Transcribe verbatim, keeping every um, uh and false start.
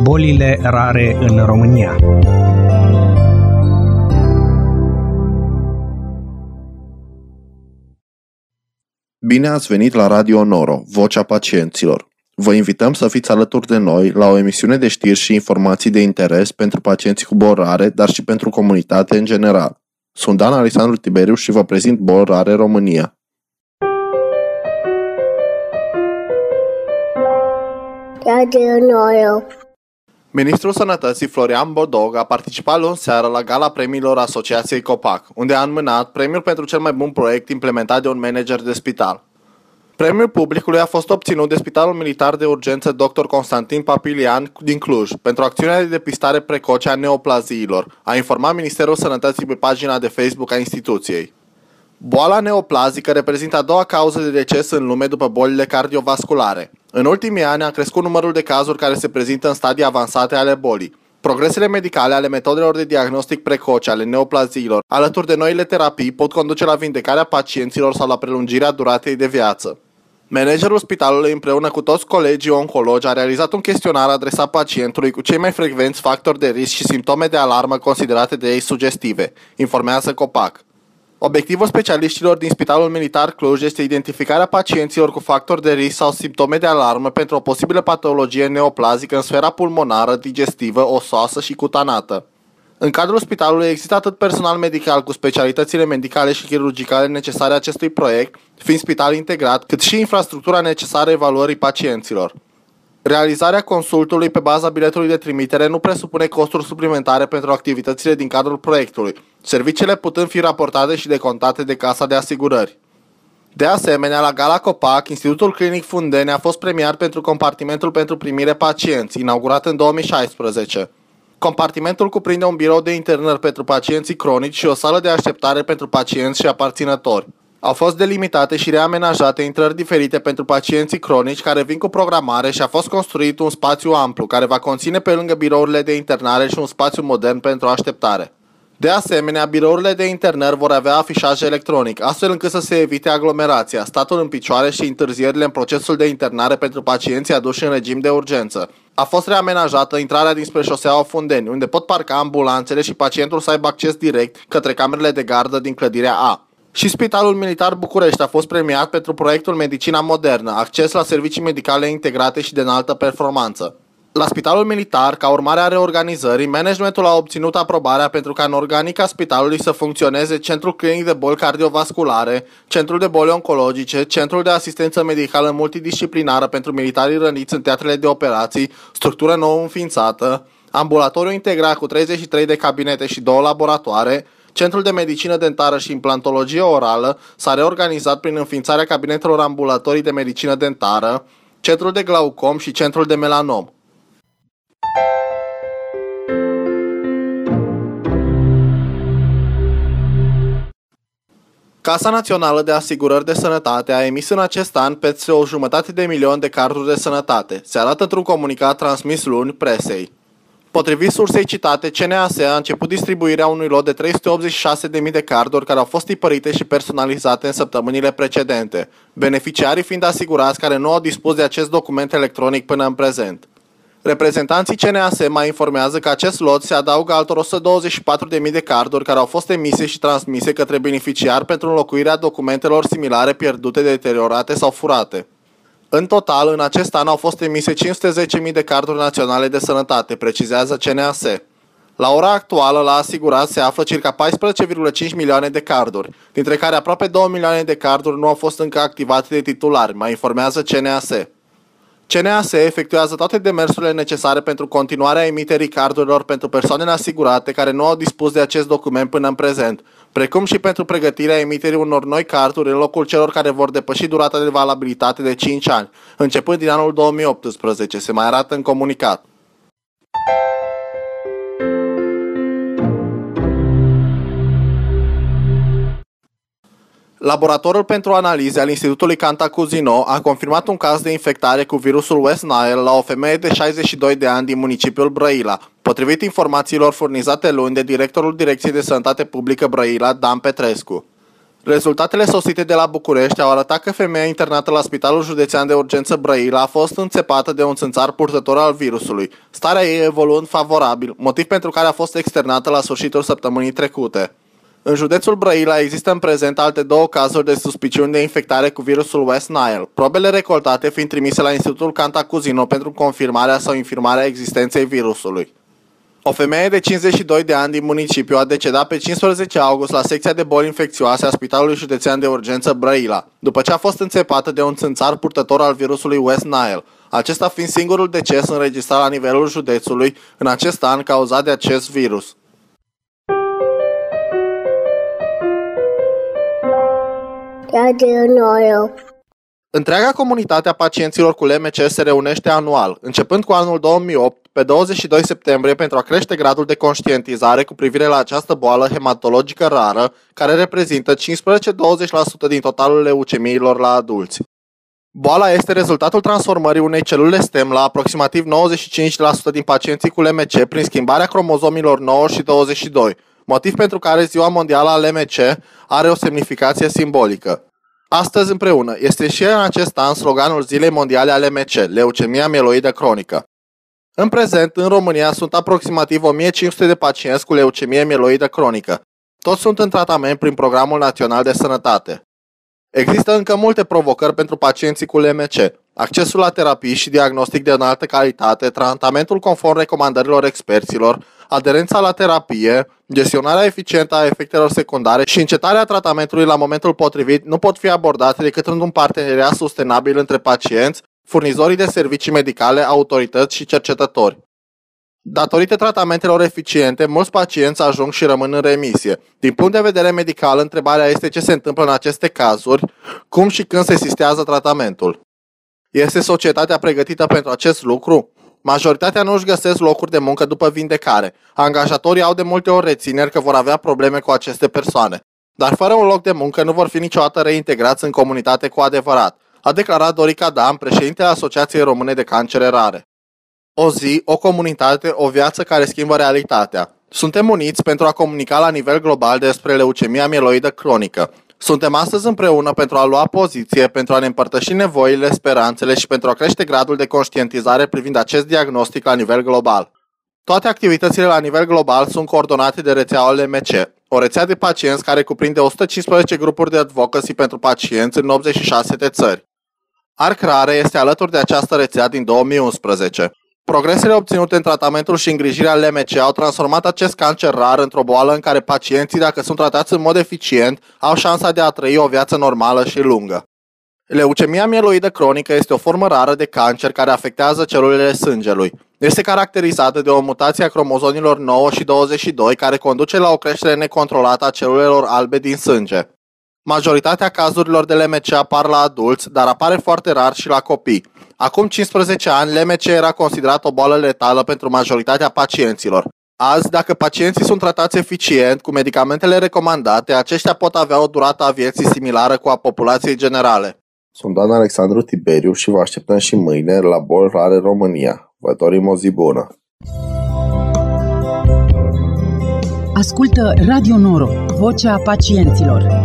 Bolile rare în România. Bine ați venit la Radio Noro, Vocea Pacienților. Vă invităm să fiți alături de noi la o emisiune de știri și informații de interes pentru pacienții cu boli rare, dar și pentru comunitate în general. Sunt Dan Alexandru Tiberiu și vă prezint Boli Rare România. Radio Noro. Ministrul Sănătății Florian Bodog a participat luni seară la gala premiilor Asociației COPAC, unde a înmânat premiul pentru cel mai bun proiect implementat de un manager de spital. Premiul publicului a fost obținut de Spitalul Militar de Urgență doctor Constantin Papilian din Cluj pentru acțiunea de depistare precoce a neoplaziilor, a informat Ministerul Sănătății pe pagina de Facebook a instituției. Boala neoplazică reprezintă a doua cauză de deces în lume după bolile cardiovasculare. În ultimii ani a crescut numărul de cazuri care se prezintă în stadii avansate ale bolii. Progresele medicale ale metodelor de diagnostic precoce ale neoplaziilor, alături de noile terapii, pot conduce la vindecarea pacienților sau la prelungirea duratei de viață. Managerul spitalului, împreună cu toți colegii oncologi, a realizat un chestionar adresat pacientului cu cei mai frecvenți factori de risc și simptome de alarmă considerate de ei sugestive, informează COPAC. Obiectivul specialiștilor din Spitalul Militar Cluj este identificarea pacienților cu factori de risc sau simptome de alarmă pentru o posibilă patologie neoplazică în sfera pulmonară, digestivă, osoasă și cutanată. În cadrul spitalului există atât personal medical cu specialitățile medicale și chirurgicale necesare acestui proiect, fiind spital integrat, cât și infrastructura necesară evaluării pacienților. Realizarea consultului pe baza biletului de trimitere nu presupune costuri suplimentare pentru activitățile din cadrul proiectului, serviciile putând fi raportate și decontate de Casa de Asigurări. De asemenea, la Gala COPAC, Institutul Clinic Fundeni a fost premiat pentru compartimentul pentru primire pacienți, inaugurat în două mii șaisprezece. Compartimentul cuprinde un birou de internări pentru pacienții cronici și o sală de așteptare pentru pacienți și aparținători. Au fost delimitate și reamenajate intrări diferite pentru pacienții cronici care vin cu programare și a fost construit un spațiu amplu care va conține pe lângă birourile de internare și un spațiu modern pentru așteptare. De asemenea, birourile de internări vor avea afișaj electronic, astfel încât să se evite aglomerația, statul în picioare și întârzierile în procesul de internare pentru pacienții aduși în regim de urgență. A fost reamenajată intrarea dinspre șoseaua Fundeni, unde pot parca ambulanțele și pacientul să aibă acces direct către camerele de gardă din clădirea A. Și Spitalul Militar București a fost premiat pentru proiectul Medicina Modernă, acces la servicii medicale integrate și de înaltă performanță. La Spitalul Militar, ca urmare a reorganizării, managementul a obținut aprobarea pentru ca în organica spitalului să funcționeze Centrul Clinic de Boli Cardiovasculare, Centrul de Boli Oncologice, Centrul de Asistență Medicală Multidisciplinară pentru militarii răniți în teatrele de operații, structură nouă înființată, ambulatoriu integrat cu treizeci și trei de cabinete și două laboratoare, Centrul de Medicină Dentară și Implantologie Orală s-a reorganizat prin înființarea cabinetelor ambulatorii de medicină dentară, Centrul de Glaucom și Centrul de Melanom. Casa Națională de Asigurări de Sănătate a emis în acest an peste o jumătate de milion de carduri de sănătate, se arată într-un comunicat transmis luni presei. Potrivit sursei citate, C N A S a început distribuirea unui lot de trei sute optzeci și șase de mii de carduri care au fost tipărite și personalizate în săptămânile precedente, beneficiarii fiind asigurați care nu au dispus de acest document electronic până în prezent. Reprezentanții C N A S mai informează că acest lot se adaugă altor o sută douăzeci și patru de mii de carduri care au fost emise și transmise către beneficiari pentru înlocuirea documentelor similare pierdute, deteriorate sau furate. În total, în acest an au fost emise cinci sute zece mii de carduri naționale de sănătate, precizează C N A S. La ora actuală, la asigurat se află circa paisprezece virgulă cinci milioane de carduri, dintre care aproape două milioane de carduri nu au fost încă activate de titulari, mai informează C N A S. C N A S efectuează toate demersurile necesare pentru continuarea emiterii cardurilor pentru persoanele asigurate care nu au dispus de acest document până în prezent, precum și pentru pregătirea emiterii unor noi carduri în locul celor care vor depăși durata de valabilitate de cinci ani, începând din anul două mii optsprezece, se mai arată în comunicat. Laboratorul pentru analize al Institutului Cantacuzino a confirmat un caz de infectare cu virusul West Nile la o femeie de șaizeci și doi de ani din municipiul Brăila, potrivit informațiilor furnizate luni de directorul Direcției de Sănătate Publică Brăila, Dan Petrescu. Rezultatele sosite de la București au arătat că femeia internată la Spitalul Județean de Urgență Brăila a fost înțepată de un țânțar purtător al virusului, starea ei evoluând favorabil, motiv pentru care a fost externată la sfârșitul săptămânii trecute. În județul Brăila există în prezent alte două cazuri de suspiciuni de infectare cu virusul West Nile, probele recoltate fiind trimise la Institutul Cantacuzino pentru confirmarea sau infirmarea existenței virusului. O femeie de cincizeci și doi de ani din municipiu a decedat pe cincisprezece august la secția de boli infecțioase a Spitalului Județean de Urgență Brăila, după ce a fost înțepată de un țânțar purtător al virusului West Nile, acesta fiind singurul deces înregistrat la nivelul județului în acest an cauzat de acest virus. Radio Noro. Întreaga comunitate a pacienților cu L M C se reunește anual, începând cu anul două mii opt, pe douăzeci și doi septembrie, pentru a crește gradul de conștientizare cu privire la această boală hematologică rară, care reprezintă cincisprezece-douăzeci la sută din totalul leucemiilor la adulți. Boala este rezultatul transformării unei celule stem la aproximativ nouăzeci și cinci la sută din pacienții cu L M C prin schimbarea cromozomilor nouă și douăzeci și doi, motiv pentru care Ziua Mondială a L M C are o semnificație simbolică. Astăzi împreună este și în acest an sloganul Zilei Mondiale a L M C, leucemia mieloidă cronică. În prezent, în România sunt aproximativ o mie cinci sute de pacienți cu leucemie mieloidă cronică. Toți sunt în tratament prin Programul Național de Sănătate. Există încă multe provocări pentru pacienții cu L M C. Accesul la terapii și diagnostic de înaltă calitate, tratamentul conform recomandărilor experților, aderența la terapie, gestionarea eficientă a efectelor secundare și încetarea tratamentului la momentul potrivit nu pot fi abordate decât într-un parteneriat sustenabil între pacienți, furnizorii de servicii medicale, autorități și cercetători. Datorită tratamentelor eficiente, mulți pacienți ajung și rămân în remisie. Din punct de vedere medical, întrebarea este ce se întâmplă în aceste cazuri, cum și când se sistează tratamentul. Este societatea pregătită pentru acest lucru? Majoritatea nu își găsesc locuri de muncă după vindecare. Angajatorii au de multe ori rețineri că vor avea probleme cu aceste persoane. Dar fără un loc de muncă nu vor fi niciodată reintegrați în comunitate cu adevărat, a declarat Dorica Dan, președintele Asociației Române de Cancere Rare. O zi, o comunitate, o viață care schimbă realitatea. Suntem uniți pentru a comunica la nivel global despre leucemia mieloidă cronică. Suntem astăzi împreună pentru a lua poziție, pentru a ne împărtăși nevoile, speranțele și pentru a crește gradul de conștientizare privind acest diagnostic la nivel global. Toate activitățile la nivel global sunt coordonate de rețeaua L M C, o rețea de pacienți care cuprinde o sută cincisprezece grupuri de advocacy pentru pacienți în optzeci și șase de țări. Arc Rare este alături de această rețea din două mii unsprezece. Progresele obținute în tratamentul și îngrijirea L M C au transformat acest cancer rar într-o boală în care pacienții, dacă sunt tratați în mod eficient, au șansa de a trăi o viață normală și lungă. Leucemia mieloidă cronică este o formă rară de cancer care afectează celulele sângelui. Este caracterizată de o mutație a cromozomilor nouă și douăzeci și doi care conduce la o creștere necontrolată a celulelor albe din sânge. Majoritatea cazurilor de L M C apar la adulți, dar apare foarte rar și la copii. Acum cincisprezece ani, L M C era considerat o boală letală pentru majoritatea pacienților. Azi, dacă pacienții sunt tratați eficient cu medicamentele recomandate, aceștia pot avea o durată a vieții similară cu a populației generale. Sunt Dan Alexandru Tiberiu și vă așteptăm și mâine la Boli Rare România. Vă dorim o zi bună! Ascultă Radio Noro, vocea pacienților.